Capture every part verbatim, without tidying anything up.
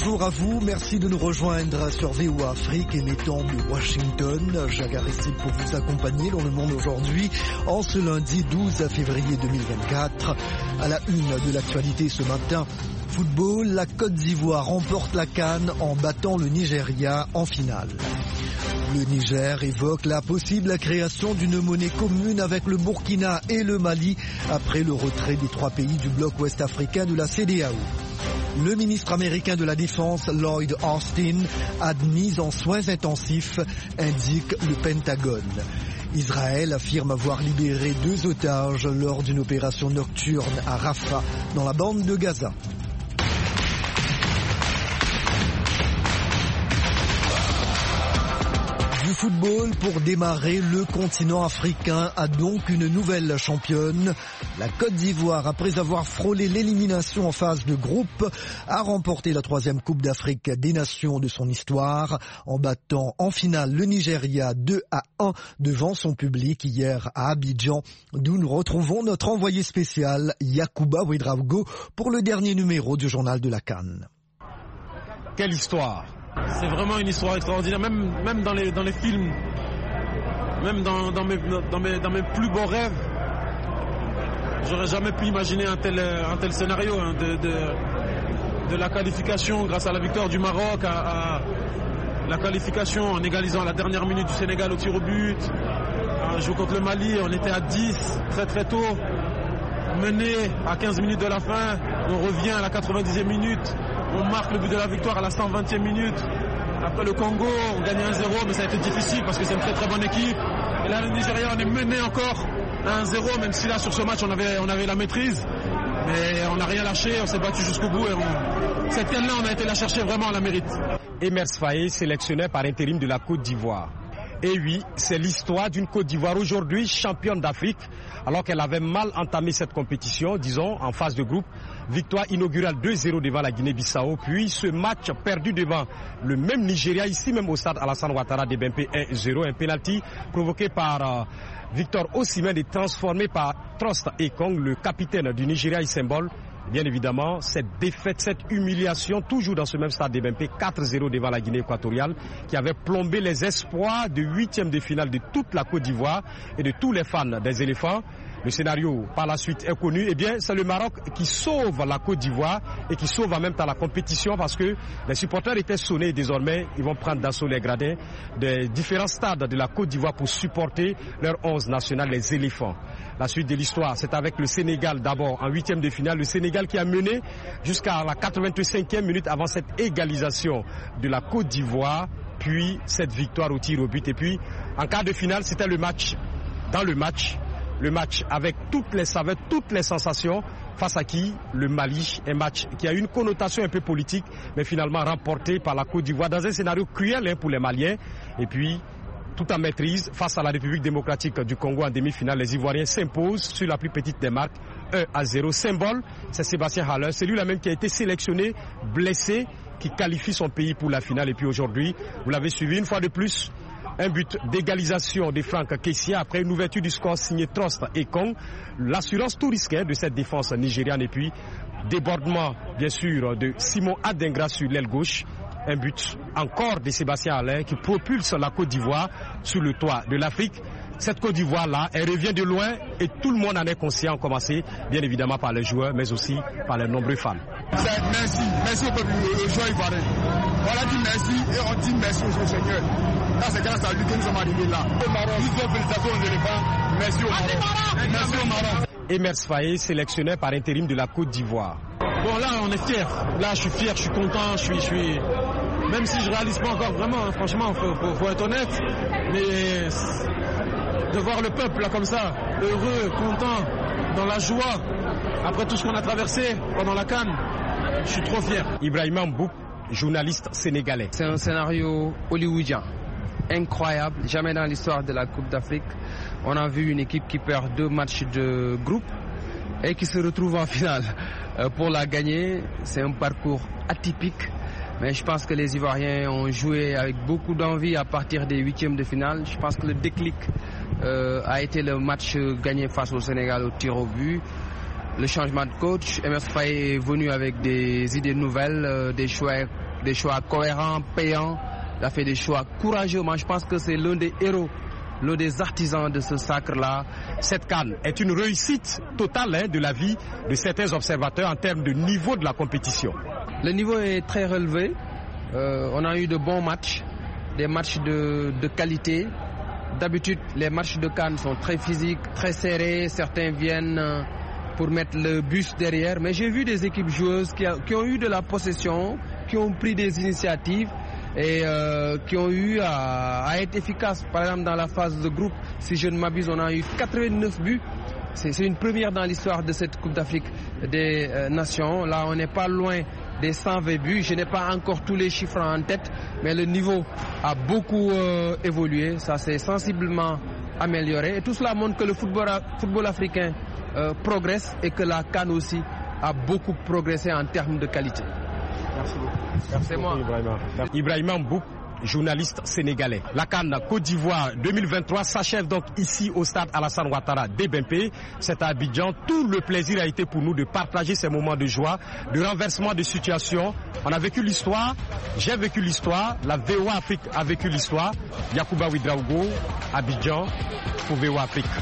bonjour à vous, merci de nous rejoindre sur V O A Afrique émettant de Washington. Jacques Aristide pour vous accompagner dans le monde aujourd'hui en ce lundi douze février deux mille vingt-quatre. À la une de l'actualité ce matin, football, la Côte d'Ivoire remporte la CAN en battant le Nigeria en finale. Le Niger évoque la possible création d'une monnaie commune avec le Burkina et le Mali après le retrait des trois pays du bloc ouest-africain de la C D A O. Le ministre américain de la Défense, Lloyd Austin, admis en soins intensifs, indique le Pentagone. Israël affirme avoir libéré deux otages lors d'une opération nocturne à Rafah, dans la bande de Gaza. Du football pour démarrer, le continent africain a donc une nouvelle championne. La Côte d'Ivoire, après avoir frôlé l'élimination en phase de groupe, a remporté la troisième Coupe d'Afrique des Nations de son histoire en battant en finale le Nigeria deux à un devant son public hier à Abidjan, d'où nous retrouvons notre envoyé spécial Yacouba Ouedraogo pour le dernier numéro du journal de la CAN. Quelle histoire! C'est vraiment une histoire extraordinaire, même, même dans, les, dans les films, même dans, dans, mes, dans, mes, dans mes plus beaux rêves. J'aurais jamais pu imaginer un tel, un tel scénario hein, de, de, de la qualification grâce à la victoire du Maroc, à, à la qualification en égalisant à la dernière minute du Sénégal au tir au but. On joue contre le Mali, on était à dix très très tôt, mené à quinze minutes de la fin, on revient à la quatre-vingt-dixième minute. On marque le but de la victoire à la cent vingtième minute. Après le Congo, on gagne un zéro, mais ça a été difficile parce que c'est une très très bonne équipe. Et là, le Nigeria, on est mené encore à un zéro, même si là, sur ce match, on avait, on avait la maîtrise. Mais on n'a rien lâché, on s'est battu jusqu'au bout. Et on... cette canne-là, on a été la chercher vraiment, on la mérite. Emers Faé, sélectionneur par intérim de la Côte d'Ivoire. Et oui, c'est l'histoire d'une Côte d'Ivoire aujourd'hui championne d'Afrique, alors qu'elle avait mal entamé cette compétition, disons, en phase de groupe. Victoire inaugurale deux zéro devant la Guinée-Bissau, puis ce match perdu devant le même Nigeria, ici même au stade Alassane Ouattara de Bempé un zéro, un penalty provoqué par euh, Victor Osimhen et transformé par Trost Ekong, le capitaine du Nigeria et symbole. Bien évidemment, cette défaite, cette humiliation, toujours dans ce même stade de Bempé, quatre zéro devant la Guinée équatoriale, qui avait plombé les espoirs de huitième de finale de toute la Côte d'Ivoire et de tous les fans des éléphants. Le scénario par la suite est connu. Eh bien, c'est le Maroc qui sauve la Côte d'Ivoire et qui sauve en même temps la compétition parce que les supporters étaient sonnés et désormais ils vont prendre d'assaut les gradins des différents stades de la Côte d'Ivoire pour supporter leur onze national, les éléphants. La suite de l'histoire, c'est avec le Sénégal d'abord en huitième de finale. Le Sénégal qui a mené jusqu'à la quatre-vingt-cinquième minute avant cette égalisation de la Côte d'Ivoire, puis cette victoire au tir au but. Et puis en quart de finale, c'était le match dans le match. Le match avec toutes les saveurs, toutes les sensations, face à qui? Le Mali, un match qui a une connotation un peu politique, mais finalement remporté par la Côte d'Ivoire dans un scénario cruel hein, pour les Maliens. Et puis, tout en maîtrise, face à la République démocratique du Congo en demi-finale, les Ivoiriens s'imposent sur la plus petite des marques, un à zéro. Symbole, c'est Sébastien Haller, c'est lui la même qui a été sélectionné, blessé, qui qualifie son pays pour la finale. Et puis aujourd'hui, vous l'avez suivi une fois de plus, un but d'égalisation de Franck Kessia après une ouverture du score signé Trost Ekong. L'assurance tout risquée de cette défense nigériane et puis débordement bien sûr de Simon Adingra sur l'aile gauche. Un but encore de Sébastien Haller qui propulse la Côte d'Ivoire sur le toit de l'Afrique. Cette Côte d'Ivoire-là, elle revient de loin et tout le monde en est conscient, commencé bien évidemment par les joueurs, mais aussi par les nombreux fans. Merci, merci au peuple, aux joueurs ivoiriens. On a dit merci et on dit merci au Seigneur. Là, c'est grâce à lui que nous sommes arrivés là. Au Maroc, nous disons félicitations aux éléphants. Merci au Maroc. Merci au Maroc. Emers Faé, sélectionneur par intérim de la Côte d'Ivoire. Bon, là, on est fiers. Là, je suis fier, je suis content, je suis... Je suis... Même si je ne réalise pas encore vraiment, hein, franchement, il faut, faut, faut être honnête. Mais de voir le peuple là comme ça, heureux, content, dans la joie, après tout ce qu'on a traversé pendant la CAN, je suis trop fier. Ibrahima Mboup, journaliste sénégalais. C'est un scénario hollywoodien, incroyable. Jamais dans l'histoire de la Coupe d'Afrique, on a vu une équipe qui perd deux matchs de groupe et qui se retrouve en finale. Euh, pour la gagner, c'est un parcours atypique. Mais je pense que les Ivoiriens ont joué avec beaucoup d'envie à partir des huitièmes de finale. Je pense que le déclic euh, a été le match gagné face au Sénégal au tir au but. Le changement de coach, Emers Faé est venu avec des idées nouvelles, euh, des choix des choix cohérents, payants. Il a fait des choix courageux. Moi, je pense que c'est l'un des héros, l'un des artisans de ce sacre-là. Cette CAN est une réussite totale hein, de la vie de certains observateurs en termes de niveau de la compétition. Le niveau est très relevé. Euh, on a eu de bons matchs, des matchs de, de qualité. D'habitude, les matchs de CAN sont très physiques, très serrés. Certains viennent pour mettre le bus derrière. Mais j'ai vu des équipes joueuses qui, a, qui ont eu de la possession, qui ont pris des initiatives et euh, qui ont eu à, à être efficaces. Par exemple, dans la phase de groupe, si je ne m'abuse, on a eu quatre-vingt-neuf buts. C'est une première dans l'histoire de cette Coupe d'Afrique des euh, Nations. Là, on n'est pas loin des cent vingt buts. Je n'ai pas encore tous les chiffres en tête, mais le niveau a beaucoup euh, évolué. Ça s'est sensiblement amélioré. Et tout cela montre que le football, football africain euh, progresse et que la CAN aussi a beaucoup progressé en termes de qualité. Merci beaucoup. Merci moi. Ibrahima. Ibrahima Mboup, journaliste sénégalais. La CAN Côte d'Ivoire deux mille vingt-trois s'achève donc ici au stade Alassane Ouattara d'Ebempe. C'est à Abidjan. Tout le plaisir a été pour nous de partager ces moments de joie, de renversement de situation. On a vécu l'histoire, j'ai vécu l'histoire, la V O A Afrique a vécu l'histoire. Yacouba Ouedraogo, Abidjan, pour V O A Afrique.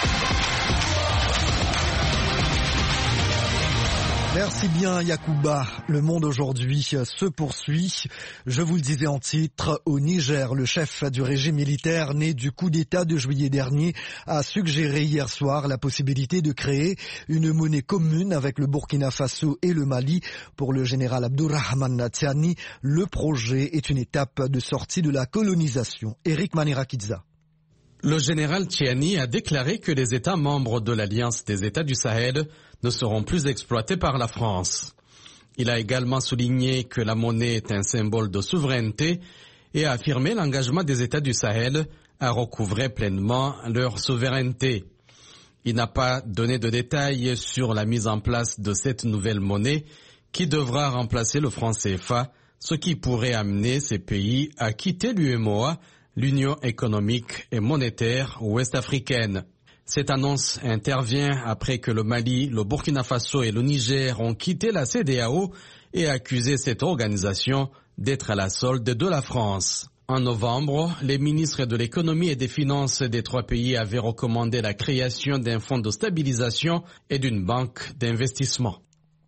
Merci bien Yacouba. Le monde aujourd'hui se poursuit. Je vous le disais en titre, au Niger, le chef du régime militaire né du coup d'État de juillet dernier a suggéré hier soir la possibilité de créer une monnaie commune avec le Burkina Faso et le Mali. Pour le général Abdourahmane Tiani, le projet est une étape de sortie de la colonisation. Eric Manirakidza. Le général Tiani a déclaré que les États membres de l'Alliance des États du Sahel ne seront plus exploités par la France. Il a également souligné que la monnaie est un symbole de souveraineté et a affirmé l'engagement des États du Sahel à recouvrer pleinement leur souveraineté. Il n'a pas donné de détails sur la mise en place de cette nouvelle monnaie qui devra remplacer le franc C F A, ce qui pourrait amener ces pays à quitter l'U E M O A, l'Union économique et monétaire ouest-africaine. Cette annonce intervient après que le Mali, le Burkina Faso et le Niger ont quitté la C E D E A O et accusé cette organisation d'être à la solde de la France. En novembre, les ministres de l'économie et des finances des trois pays avaient recommandé la création d'un fonds de stabilisation et d'une banque d'investissement.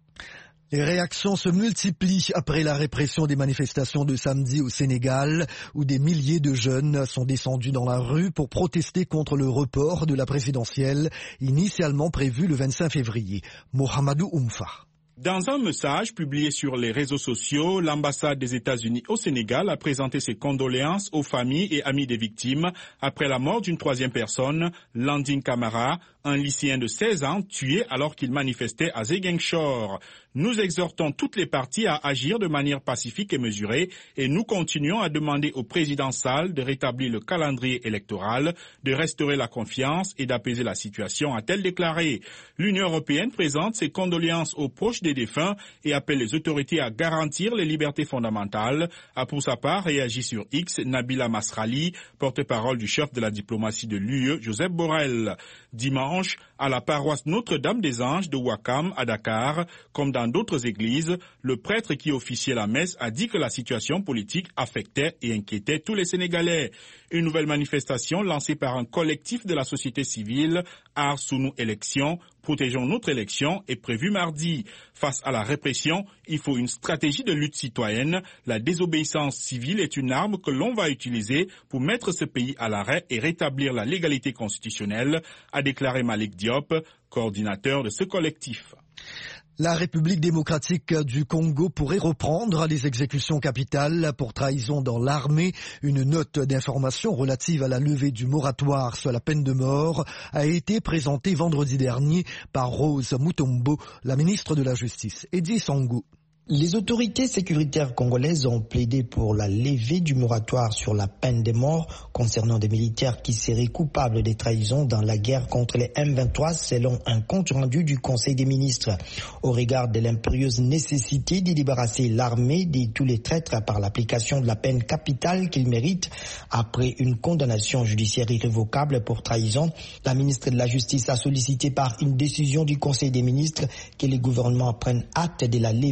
Les réactions se multiplient après la répression des manifestations de samedi au Sénégal, où des milliers de jeunes sont descendus dans la rue pour protester contre le report de la présidentielle, initialement prévu le vingt-cinq février. Mohamedou Oumfa. Dans un message publié sur les réseaux sociaux, l'ambassade des États-Unis au Sénégal a présenté ses condoléances aux familles et amis des victimes après la mort d'une troisième personne, Landing Camara, un lycéen de seize ans tué alors qu'il manifestait à Ziguinchor. Nous exhortons toutes les parties à agir de manière pacifique et mesurée et nous continuons à demander au président Sall de rétablir le calendrier électoral, de restaurer la confiance et d'apaiser la situation, a-t-elle déclaré. L'Union européenne présente ses condoléances aux proches des défunts et appelle les autorités à garantir les libertés fondamentales, a pour sa part réagi sur X Nabila Masrali, porte-parole du chef de la diplomatie de l'U E, Joseph Borrell. Dimanche, à la paroisse Notre-Dame-des-Anges de Ouakam à Dakar, comme dans d'autres églises, le prêtre qui officiait la messe a dit que la situation politique affectait et inquiétait tous les Sénégalais. Une nouvelle manifestation lancée par un collectif de la société civile, Ars Sunu Élection, Protégeons notre élection, est prévue mardi. Face à la répression, il faut une stratégie de lutte citoyenne. La désobéissance civile est une arme que l'on va utiliser pour mettre ce pays à l'arrêt et rétablir la légalité constitutionnelle, a déclaré Malik Diop, coordinateur de ce collectif. La République démocratique du Congo pourrait reprendre les exécutions capitales pour trahison dans l'armée. Une note d'information relative à la levée du moratoire sur la peine de mort a été présentée vendredi dernier par Rose Mutombo, la ministre de la Justice. Eddie Sangou. Les autorités sécuritaires congolaises ont plaidé pour la levée du moratoire sur la peine de mort concernant des militaires qui seraient coupables des trahisons dans la guerre contre les M vingt-trois selon un compte rendu du Conseil des ministres. Au regard de l'impérieuse nécessité de débarrasser l'armée de tous les traîtres par l'application de la peine capitale qu'ils méritent après une condamnation judiciaire irrévocable pour trahison, la ministre de la Justice a sollicité par une décision du Conseil des ministres que les gouvernements prennent acte de la levée du moratoire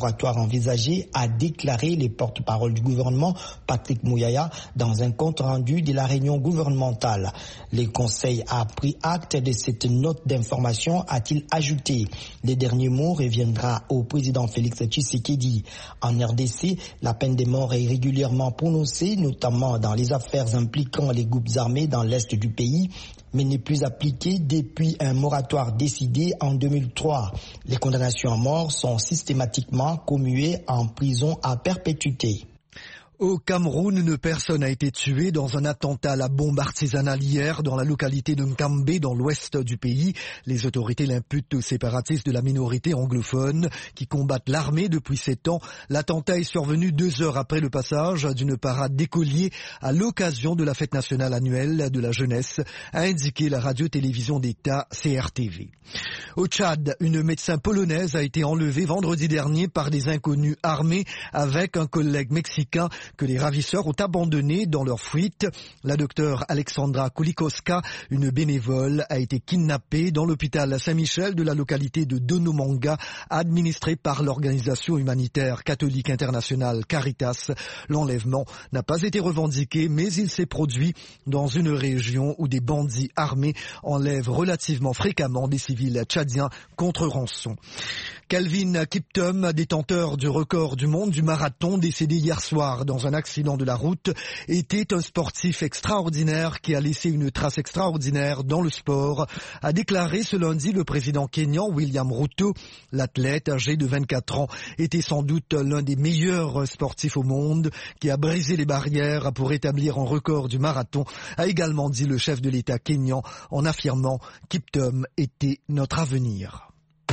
moratoire envisagé, a déclaré le porte-parole du gouvernement, Patrick Mouyaya, dans un compte rendu de la réunion gouvernementale. Le Conseil a pris acte de cette note d'information, a-t-il ajouté. Le dernier mot reviendra au président Félix Tshisekedi. En R D C, la peine de mort est régulièrement prononcée, notamment dans les affaires impliquant les groupes armés dans l'est du pays, mais n'est plus appliquée depuis un moratoire décidé en deux mille trois. Les condamnations à mort sont systématiquement commuées en prison à perpétuité. Au Cameroun, une personne a été tuée dans un attentat à la bombe artisanale hier dans la localité de Nkambé, dans l'ouest du pays. Les autorités l'imputent aux séparatistes de la minorité anglophone qui combattent l'armée depuis sept ans. L'attentat est survenu deux heures après le passage d'une parade d'écoliers à l'occasion de la fête nationale annuelle de la jeunesse, a indiqué la radio-télévision d'État C R T V. Au Tchad, une médecin polonaise a été enlevée vendredi dernier par des inconnus armés avec un collègue mexicain que les ravisseurs ont abandonné dans leur fuite. La docteure Alexandra Kulikowska, une bénévole, a été kidnappée dans l'hôpital Saint-Michel de la localité de Donomanga, administré par l'organisation humanitaire catholique internationale Caritas. L'enlèvement n'a pas été revendiqué, mais il s'est produit dans une région où des bandits armés enlèvent relativement fréquemment des civils tchadiens contre rançon. Kelvin Kiptum, détenteur du record du monde du marathon, décédé hier soir dans un accident de la route, était un sportif extraordinaire qui a laissé une trace extraordinaire dans le sport, a déclaré ce lundi le président kényan William Ruto. L'athlète âgé de vingt-quatre ans était sans doute l'un des meilleurs sportifs au monde qui a brisé les barrières pour établir un record du marathon, a également dit le chef de l'État kényan en affirmant Kiptum était notre avenir.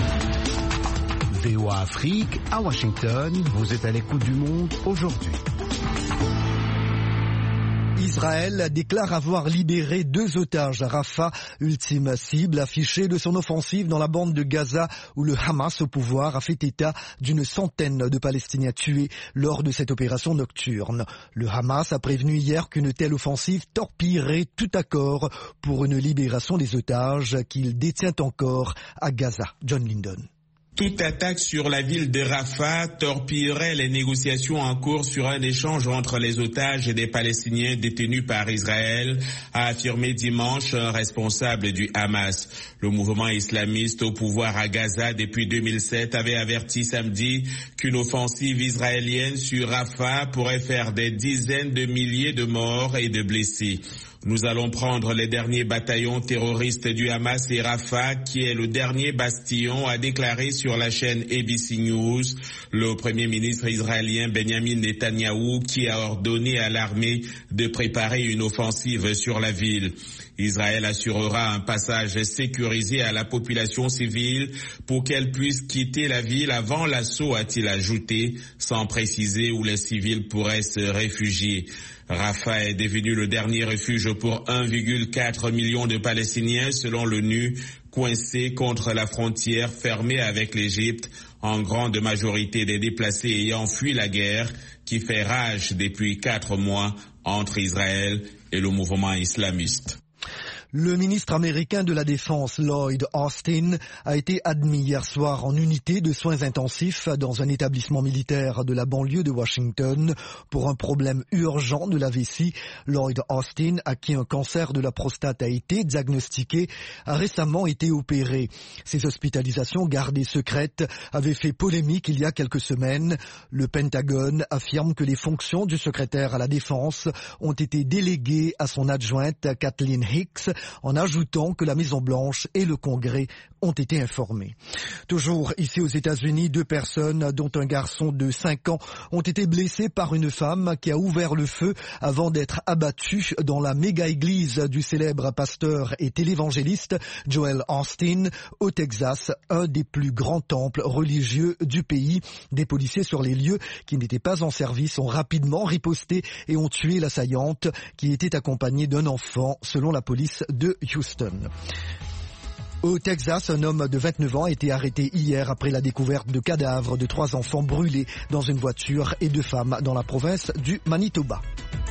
V O A Afrique, à Washington, vous êtes à l'écoute du monde aujourd'hui. Israël déclare avoir libéré deux otages à Rafah, ultime cible affichée de son offensive dans la bande de Gaza où le Hamas au pouvoir a fait état d'une centaine de Palestiniens tués lors de cette opération nocturne. Le Hamas a prévenu hier qu'une telle offensive torpillerait tout accord pour une libération des otages qu'il détient encore à Gaza. John Lyndon. Toute attaque sur la ville de Rafah torpillerait les négociations en cours sur un échange entre les otages et des Palestiniens détenus par Israël, a affirmé dimanche un responsable du Hamas. Le mouvement islamiste au pouvoir à Gaza depuis deux mille sept avait averti samedi qu'une offensive israélienne sur Rafah pourrait faire des dizaines de milliers de morts et de blessés. Nous allons prendre les derniers bataillons terroristes du Hamas et Rafah, qui est le dernier bastion, a déclaré sur la chaîne A B C News le premier ministre israélien Benjamin Netanyahou, qui a ordonné à l'armée de préparer une offensive sur la ville. Israël assurera un passage sécurisé à la population civile pour qu'elle puisse quitter la ville avant l'assaut, a-t-il ajouté, sans préciser où les civils pourraient se réfugier. Rafah est devenu le dernier refuge pour un virgule quatre million de Palestiniens selon l'ONU, coincés contre la frontière fermée avec l'Égypte, en grande majorité des déplacés ayant fui la guerre qui fait rage depuis quatre mois entre Israël et le mouvement islamiste. Le ministre américain de la Défense, Lloyd Austin, a été admis hier soir en unité de soins intensifs dans un établissement militaire de la banlieue de Washington pour un problème urgent de la vessie. Lloyd Austin, à qui un cancer de la prostate a été diagnostiqué, a récemment été opéré. Ces hospitalisations gardées secrètes avaient fait polémique il y a quelques semaines. Le Pentagone affirme que les fonctions du secrétaire à la Défense ont été déléguées à son adjointe Kathleen Hicks, en ajoutant que la Maison-Blanche et le Congrès ont été informés. Toujours ici aux États-Unis, deux personnes, dont un garçon de cinq ans, ont été blessées par une femme qui a ouvert le feu avant d'être abattue dans la méga-église du célèbre pasteur et télévangéliste Joel Austin, au Texas, un des plus grands temples religieux du pays. Des policiers sur les lieux qui n'étaient pas en service ont rapidement riposté et ont tué l'assaillante qui était accompagnée d'un enfant, selon la police de Houston. Au Texas, un homme de vingt-neuf ans a été arrêté hier après la découverte de cadavres de trois enfants brûlés dans une voiture et deux femmes dans la province du Manitoba.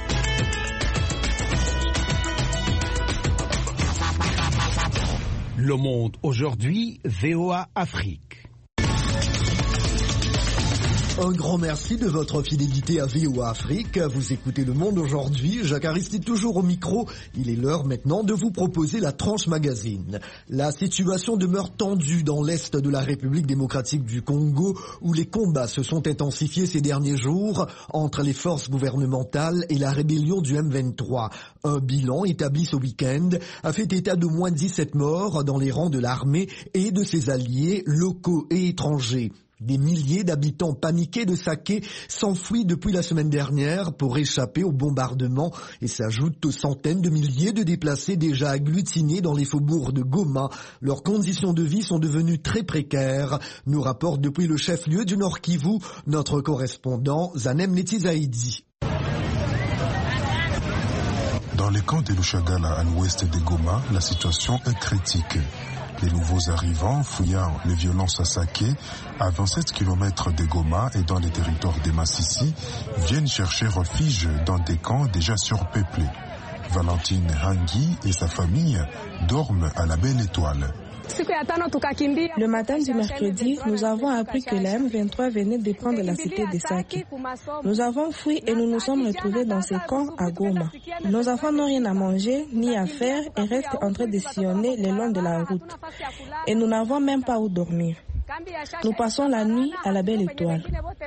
Le Monde aujourd'hui, V O A Afrique. Un grand merci de votre fidélité à V O A Afrique. Vous écoutez Le Monde aujourd'hui. Jacques Aristide toujours au micro. Il est l'heure maintenant de vous proposer la tranche magazine. La situation demeure tendue dans l'est de la République démocratique du Congo, où les combats se sont intensifiés ces derniers jours entre les forces gouvernementales et la rébellion du M vingt-trois. Un bilan établi ce week-end a fait état de moins dix-sept morts dans les rangs de l'armée et de ses alliés locaux et étrangers. Des milliers d'habitants paniqués de Saké s'enfuient depuis la semaine dernière pour échapper au bombardement et s'ajoutent aux centaines de milliers de déplacés déjà agglutinés dans les faubourgs de Goma. Leurs conditions de vie sont devenues très précaires, nous rapporte depuis le chef-lieu du Nord Kivu notre correspondant Zanem Netizaïdi. Dans les camps de Lushagala à l'ouest de Goma, la situation est critique. Les nouveaux arrivants, fouillant les violences à Saké, à vingt-sept kilomètres de Goma et dans les territoires de Massissi, viennent chercher refuge dans des camps déjà surpeuplés. Valentine Hangui et sa famille dorment à la Belle Étoile. Le matin du mercredi, nous avons appris que la M vingt-trois venait de prendre la cité de Saké. Nous avons fui et nous nous sommes retrouvés dans ces camps à Goma. Nos enfants n'ont rien à manger ni à faire et restent en train de sillonner le long de la route. Et nous n'avons même pas où dormir. Nous passons la nuit à la Belle Étoile.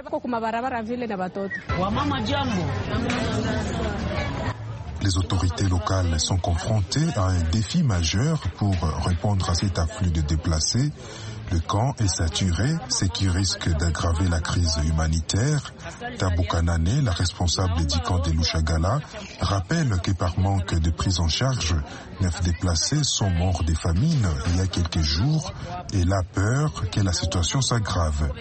Les autorités locales sont confrontées à un défi majeur pour répondre à cet afflux de déplacés. Le camp est saturé, ce qui risque d'aggraver la crise humanitaire. Tabou Kanane, la responsable du camp de Lushagala, rappelle que par manque de prise en charge, neuf déplacés sont morts des famines il y a quelques jours et la peur que la situation s'aggrave.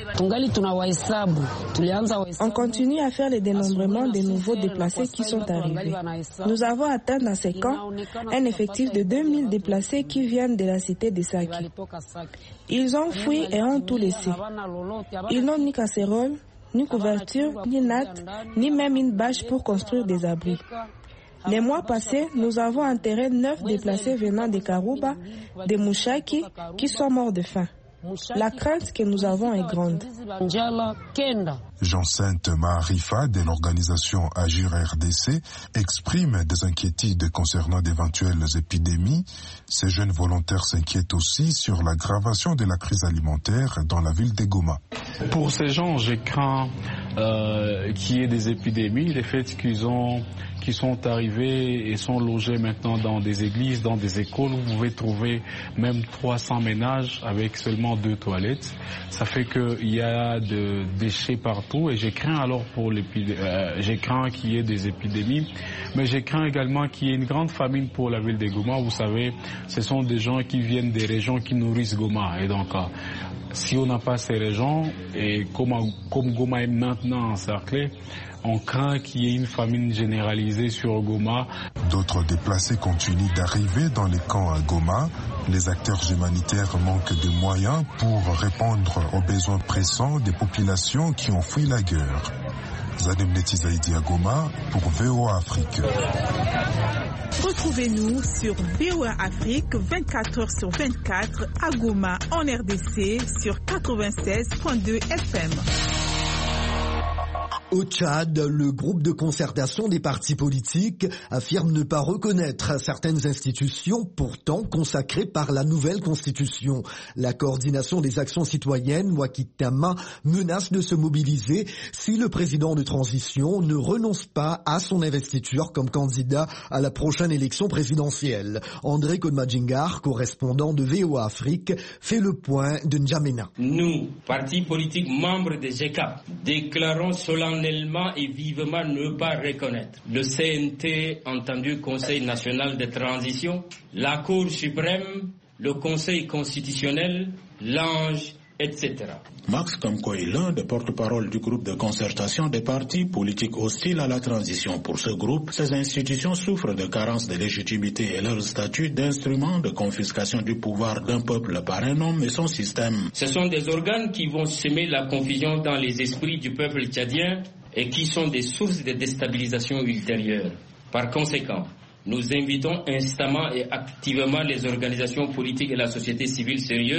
On continue à faire le dénombrement des nouveaux déplacés qui sont arrivés. Nous avons atteint dans ces camps un effectif de deux mille déplacés qui viennent de la cité de Saké. Ils ont fui et ont tout laissé. Ils n'ont ni casserole, ni couverture, ni natte, ni même une bâche pour construire des abris. Les mois passés, nous avons enterré neuf déplacés venant de Karouba, de Mouchaki, qui sont morts de faim. La crainte que nous avons est grande. Jean-Sainte Maharifa de l'organisation Agir R D C exprime des inquiétudes concernant d'éventuelles épidémies. Ces jeunes volontaires s'inquiètent aussi sur l'aggravation de la crise alimentaire dans la ville de Goma. Pour ces gens, je crains euh, qu'il y ait des épidémies, le fait qu'ils ont qui sont arrivés et sont logés maintenant dans des églises, dans des écoles. Vous pouvez trouver même trois cents ménages avec seulement deux toilettes. Ça fait qu'il y a de déchets partout et je crains alors pour l'épidémie, euh, je crains qu'il y ait des épidémies, mais je crains également qu'il y ait une grande famine pour la ville de Goma. Vous savez, ce sont des gens qui viennent des régions qui nourrissent Goma et donc euh, si on n'a pas ces régions et comme, comme Goma est maintenant encerclé, on craint qu'il y ait une famine généralisée sur Goma. D'autres déplacés continuent d'arriver dans les camps à Goma. Les acteurs humanitaires manquent de moyens pour répondre aux besoins pressants des populations qui ont fui la guerre. Zadem Netizaïdi à Goma pour V O A Afrique. Retrouvez-nous sur V O A Afrique vingt-quatre heures sur vingt-quatre à Goma en R D C sur quatre-vingt-seize virgule deux F M. Au Tchad, le groupe de concertation des partis politiques affirme ne pas reconnaître certaines institutions pourtant consacrées par la nouvelle constitution. La coordination des actions citoyennes, Wakitama, menace de se mobiliser si le président de transition ne renonce pas à son investiture comme candidat à la prochaine élection présidentielle. André Kodmadjingar, correspondant de V O A Afrique, fait le point de N'Djamena. Nous, partis politiques membres de G C A P, déclarons solennellement et vivement ne pas reconnaître le C N T, entendu Conseil national de transition, la Cour suprême, le Conseil constitutionnel, l'Ange, et cetera. Max Kamko est l'un des porte-parole du groupe de concertation des partis politiques hostiles à la transition. Pour ce groupe, ces institutions souffrent de carences de légitimité et leur statut d'instrument de confiscation du pouvoir d'un peuple par un homme et son système. Ce sont des organes qui vont semer la confusion dans les esprits du peuple tchadien et qui sont des sources de déstabilisation ultérieure. Par conséquent, nous invitons instamment et activement les organisations politiques et la société civile sérieuse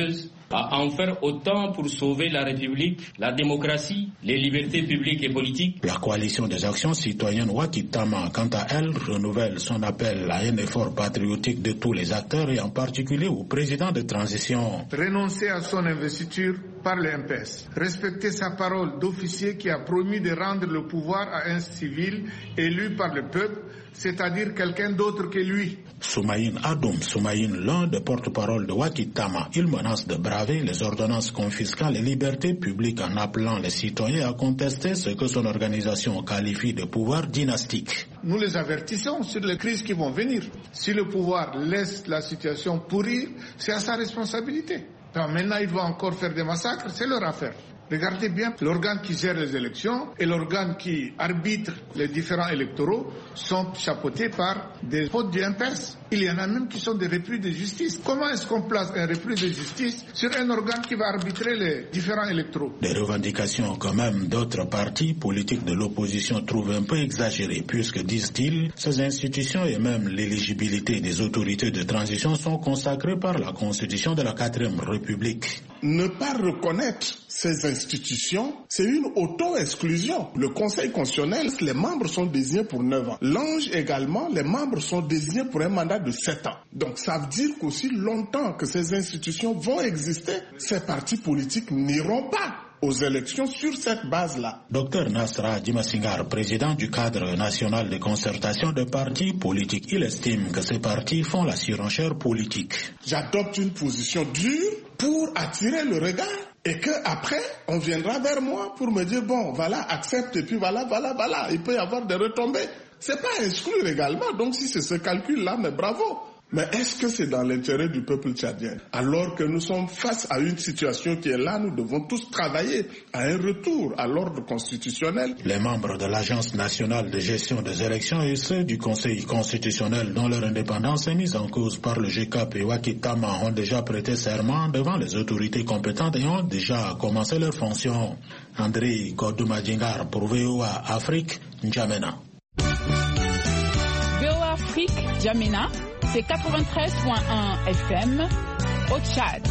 à en faire autant pour sauver la République, la démocratie, les libertés publiques et politiques. La coalition des actions citoyennes Wakitama, quant à elle, renouvelle son appel à un effort patriotique de tous les acteurs et en particulier au président de transition. Renoncer à son investiture par le M P S, respecter sa parole d'officier qui a promis de rendre le pouvoir à un civil élu par le peuple, c'est-à-dire quelqu'un d'autre que lui. Soumaïn Adoum Soumaïn, l'un des porte-parole de Wakitama, il menace de braver les ordonnances confisquant les libertés publiques en appelant les citoyens à contester ce que son organisation qualifie de pouvoir dynastique. Nous les avertissons sur les crises qui vont venir. Si le pouvoir laisse la situation pourrir, c'est à sa responsabilité. Donc maintenant, il va encore faire des massacres, c'est leur affaire. Regardez bien, l'organe qui gère les élections et l'organe qui arbitre les différents électoraux sont chapeautés par des potes du M P S. Il y en a même qui sont des repris de justice. Comment est-ce qu'on place un repris de justice sur un organe qui va arbitrer les différents électoraux? Des revendications quand même d'autres partis politiques de l'opposition trouvent un peu exagérées puisque, disent-ils, ces institutions et même l'éligibilité des autorités de transition sont consacrées par la Constitution de la quatrième République. Ne pas reconnaître ces institutions, c'est une auto-exclusion. Le Conseil constitutionnel, les membres sont désignés pour neuf ans. L'Ange également, les membres sont désignés pour un mandat de sept ans. Donc ça veut dire qu'aussi longtemps que ces institutions vont exister, ces partis politiques n'iront pas aux élections sur cette base-là. Docteur Nasra Dimasingar, président du cadre national de concertation de partis politiques, il estime que ces partis font la surenchère politique. J'adopte une position dure pour attirer le regard et que après on viendra vers moi pour me dire bon voilà accepte et puis voilà voilà voilà il peut y avoir des retombées. C'est pas exclure également, donc si c'est ce calcul-là, mais bravo. Mais est-ce que c'est dans l'intérêt du peuple tchadien? Alors que nous sommes face à une situation qui est là, nous devons tous travailler à un retour à l'ordre constitutionnel. Les membres de l'Agence nationale de gestion des élections et ceux du Conseil constitutionnel dont leur indépendance est mise en cause par le G C A P et Wakitama ont déjà prêté serment devant les autorités compétentes et ont déjà commencé leurs fonctions. André Kodoumadjingar pour V O A Afrique, N'Djamena. V O A Afrique, N'Djamena. C'est quatre-vingt-treize point un F M au Tchad.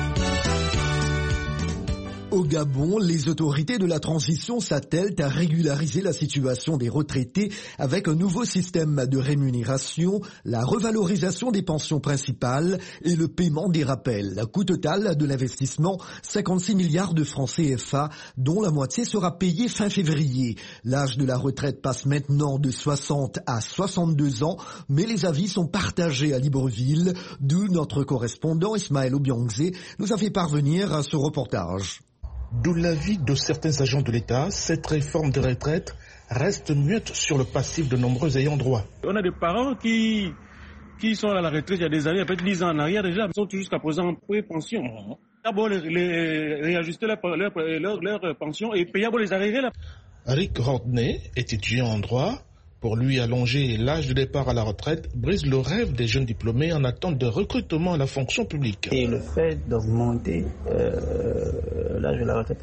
Au Gabon, les autorités de la transition s'attellent à régulariser la situation des retraités avec un nouveau système de rémunération, la revalorisation des pensions principales et le paiement des rappels. Coût total de l'investissement, cinquante-six milliards de francs C F A, dont la moitié sera payée fin février. L'âge de la retraite passe maintenant de soixante à soixante-deux ans, mais les avis sont partagés à Libreville, d'où notre correspondant Ismaël Obiangze nous a fait parvenir ce reportage. De l'avis de certains agents de l'État, cette réforme de retraite reste muette sur le passif de nombreux ayants droit. On a des parents qui, qui sont à la retraite il y a des années, peut-être dix ans en arrière déjà, sont jusqu'à présent en pré-pension. D'abord, les, les, réajuster leur, leur, leur, leur pension et payer pour les arrêter là. Rick Rodney est étudiant en droit. Pour lui, allonger l'âge de départ à la retraite brise le rêve des jeunes diplômés en attente de recrutement à la fonction publique. Et le fait d'augmenter euh, l'âge de la retraite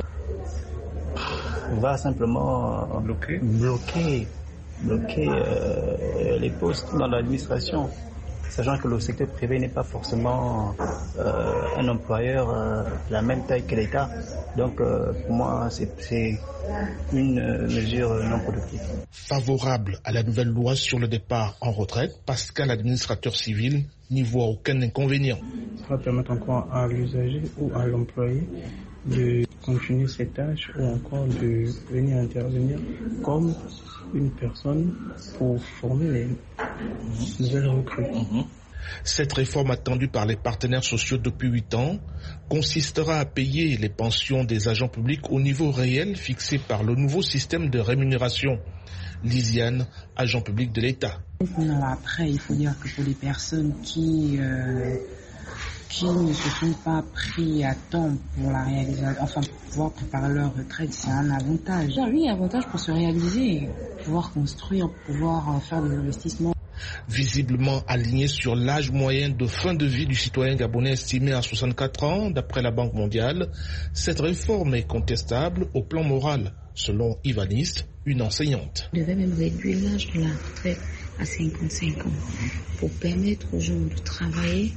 va simplement bloquer, bloquer, bloquer euh, les postes dans l'administration, sachant que le secteur privé n'est pas forcément euh, un employeur euh, de la même taille que l'État. Donc euh, pour moi, c'est, c'est une euh, mesure non productive. Favorable à la nouvelle loi sur le départ en retraite, Pascal, administrateur civil, n'y voit aucun inconvénient. Ça va permettre encore à l'usager ou à l'employé de continuer ses tâches ou encore de venir intervenir comme une personne pour former les nouvelles recrues. Mmh. Cette réforme attendue par les partenaires sociaux depuis huit ans consistera à payer les pensions des agents publics au niveau réel fixé par le nouveau système de rémunération. Lisiane, agent public de l'État. Non, après, il faut dire que pour les personnes qui, euh, qui ne se sont pas pris à temps pour la réalisation, enfin pour pouvoir préparer leur retraite, c'est un avantage. Oui, un avantage pour se réaliser, pouvoir construire, pouvoir faire des investissements. Visiblement aligné sur l'âge moyen de fin de vie du citoyen gabonais estimé à soixante-quatre ans, d'après la Banque mondiale, cette réforme est contestable au plan moral, selon Ivaniste, une enseignante. On devait même réduire l'âge de la retraite à cinquante-cinq ans pour permettre aux gens de travailler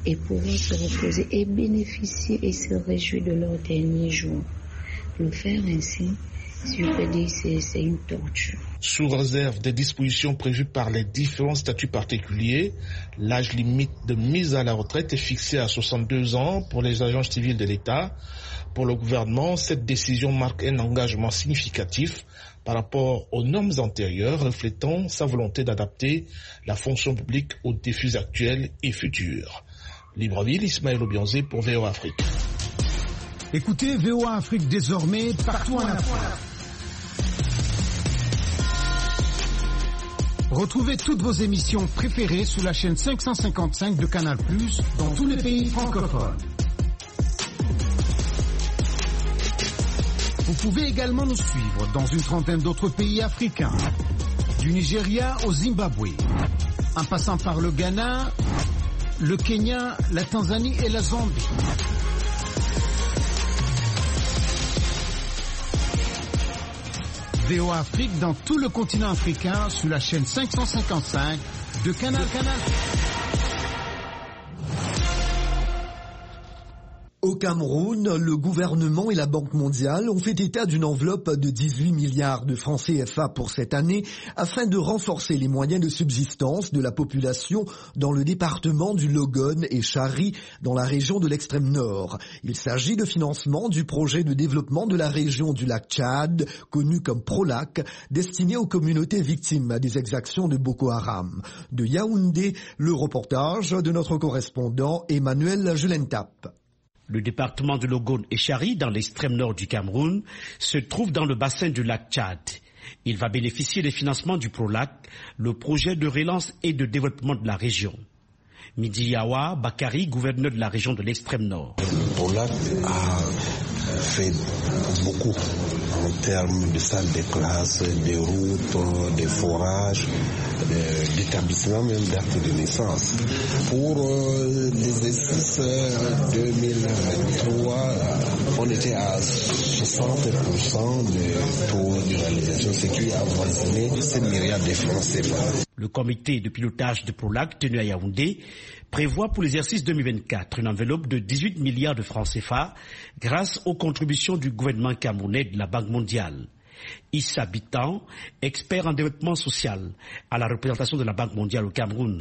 et pouvoir se reposer et bénéficier et se réjouir de leur dernier jour. Le faire ainsi, si je peux dire, c'est, c'est une torture. Sous réserve des dispositions prévues par les différents statuts particuliers, l'âge limite de mise à la retraite est fixé à soixante-deux ans pour les agents civils de l'État. Pour le gouvernement, cette décision marque un engagement significatif par rapport aux normes antérieures, reflétant sa volonté d'adapter la fonction publique aux défis actuels et futurs. Libreville, Ismaël Obianzé pour V O A Afrique. Écoutez V O A Afrique désormais partout en Afrique. Retrouvez toutes vos émissions préférées sous la chaîne cinq cent cinquante-cinq de Canal plus, dans tous les pays francophones. Vous pouvez également nous suivre dans une trentaine d'autres pays africains, du Nigeria au Zimbabwe, en passant par le Ghana, le Kenya, la Tanzanie et la Zambie. V O A Afrique dans tout le continent africain sous la chaîne cinq cent cinquante-cinq de Canal Canal. Au Cameroun, le gouvernement et la Banque mondiale ont fait état d'une enveloppe de dix-huit milliards de francs C F A pour cette année afin de renforcer les moyens de subsistance de la population dans le département du Logone et Chari dans la région de l'extrême nord. Il s'agit de financement du projet de développement de la région du lac Tchad, connu comme PROLAC, destiné aux communautés victimes des exactions de Boko Haram. De Yaoundé, le reportage de notre correspondant Emmanuel Julentap. Le département de Logone et Chari, dans l'extrême nord du Cameroun, se trouve dans le bassin du lac Tchad. Il va bénéficier des financements du PROLAC, le projet de relance et de développement de la région. Midi Yawa Bakari, gouverneur de la région de l'extrême nord. Le PROLAC a fait beaucoup en termes de salles de classe, des routes, des forages, d'établissements même d'actes de naissance. Pour euh, l'exercice deux mille vingt-trois, on était à soixante pour cent de taux de réalisation, ce qui a avoisiné sept milliards de francs C F A. Le comité de pilotage de PROLAC tenu à Yaoundé prévoit pour l'exercice deux mille vingt-quatre une enveloppe de dix-huit milliards de francs C F A grâce aux contributions du gouvernement camerounais et de la Banque mondiale. Issa Bitan, expert en développement social à la représentation de la Banque mondiale au Cameroun.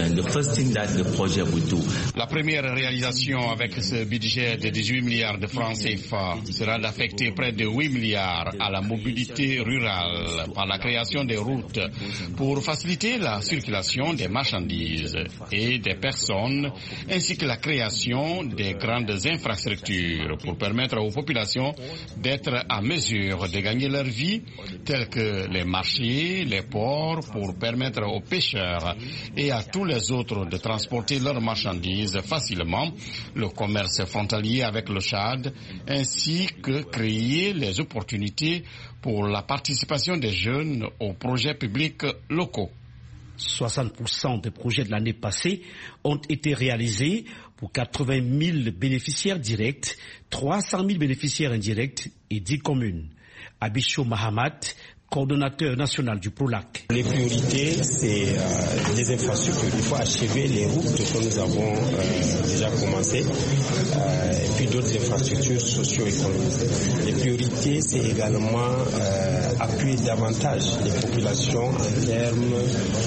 La première réalisation avec ce budget de dix-huit milliards de francs C F A sera d'affecter près de huit milliards à la mobilité rurale par la création des routes pour faciliter la circulation des marchandises et des personnes ainsi que la création des grandes infrastructures pour permettre aux populations d'être à mesure de gagner leur vie, tels que les marchés, les ports, pour permettre aux pêcheurs et à tous les autres de transporter leurs marchandises facilement, le commerce frontalier avec le Tchad, ainsi que créer les opportunités pour la participation des jeunes aux projets publics locaux. soixante pour cent des projets de l'année passée ont été réalisés pour quatre-vingt mille bénéficiaires directs, trois cent mille bénéficiaires indirects et dix communes. Abicho Mahamat, coordonnateur national du PROLAC. Les priorités, c'est euh, les infrastructures. Il faut achever les routes que nous avons euh, déjà commencées euh, et puis d'autres infrastructures socio-économiques. Les priorités, c'est également euh, appuyer davantage les populations en termes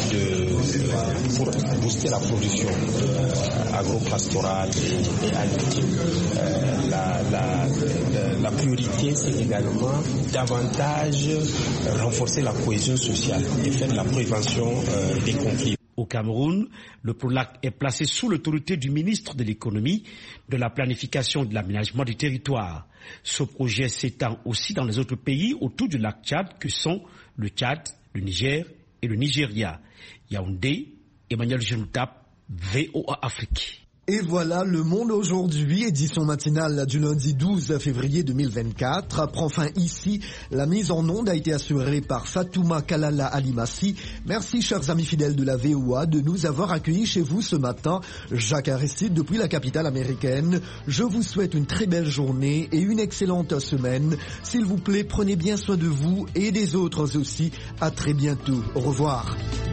de euh, pour booster la production euh, agro-pastorale et, et halieutique. Euh, la, la, la, la priorité, c'est également davantage renforcer la cohésion sociale et faire de la prévention euh, des conflits. Au Cameroun, le PROLAC est placé sous l'autorité du ministre de l'économie, de la planification et de l'aménagement du territoire. Ce projet s'étend aussi dans les autres pays autour du lac Tchad que sont le Tchad, le Niger et le Nigeria. Yaoundé, Emmanuel Genoutap, V O A Afrique. Et voilà, Le Monde aujourd'hui, édition matinale du lundi douze février deux mille vingt-quatre, prend fin ici. La mise en onde a été assurée par Fatouma Kalala Alimassi. Merci, chers amis fidèles de la V O A, de nous avoir accueillis chez vous ce matin. Jacques Aristide depuis la capitale américaine. Je vous souhaite une très belle journée et une excellente semaine. S'il vous plaît, prenez bien soin de vous et des autres aussi. À très bientôt. Au revoir.